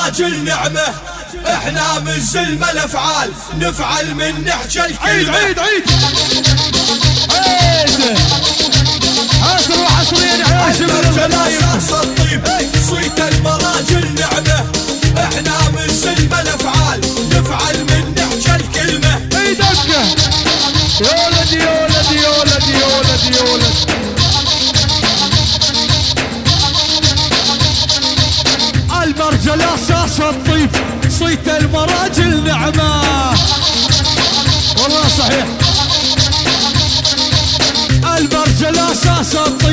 المراجل نعمة، احنا من زلم الافعال نفعل من نحجى الكلمة. عيد حصر وحصرين حاشم الغنايم. اساس الطيب صيت المراجل نعمة، احنا من زلم الافعال نفعل من نحجى الكلمة. اي دقة يا ولد يا ولد يا ولد يا ولد يا ولد. المرجل اساس الطيب صيت المراجل نعمة، والله صحيح. المرجل اساس الطيب